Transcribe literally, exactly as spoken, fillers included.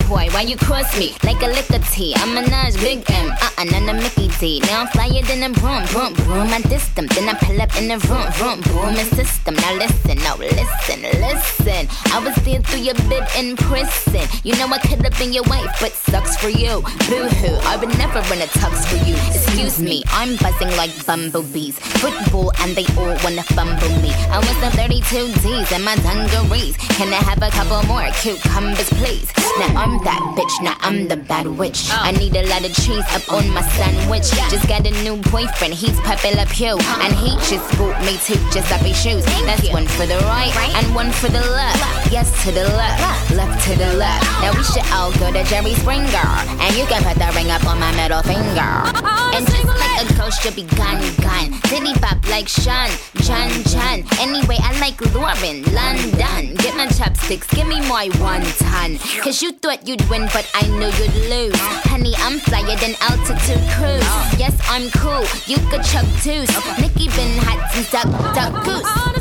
boy, why you cross me? Like a liquor tea, I'm a Naj, Big M, uh-uh, none of Mickey D. Now I'm flyer than a broom, broom, broom. I diss them, then I pull up in the room, room, boom, and system. Now listen, no, listen, listen. I was there through your bid in prison. You know I could have been your wife, but sucks for you. Boo-hoo, I would never run a tux for you. Excuse me, I'm buzzing like bumblebees. Football and they all wanna fumble me. I want some thirty-two D's in my dungarees. Can I have a couple more cucumbers, please? Now I'm that bitch, now I'm the bad witch. I need a lot of cheese up on my sandwich. Just got a new boyfriend, he's Pepe Le Pew. And he just bought me two Giuseppe shoes. That's one for the right and one for the left. Yes to the left, left to the left. Now we should all go to Jerry Springer, and you can put the ring up on my middle finger. And just like a ghost, you'll be gone, gone. Diddy pop like Sean, John, John. Anyway, I like Lauren, London. Get my chopsticks, give me my one ton. Cause you thought you'd win, but I knew you'd lose. Honey, I'm flyer than altitude cruise. Yes, I'm cool, you could chuck twos. Nicki been hot since Duck, Duck Goose.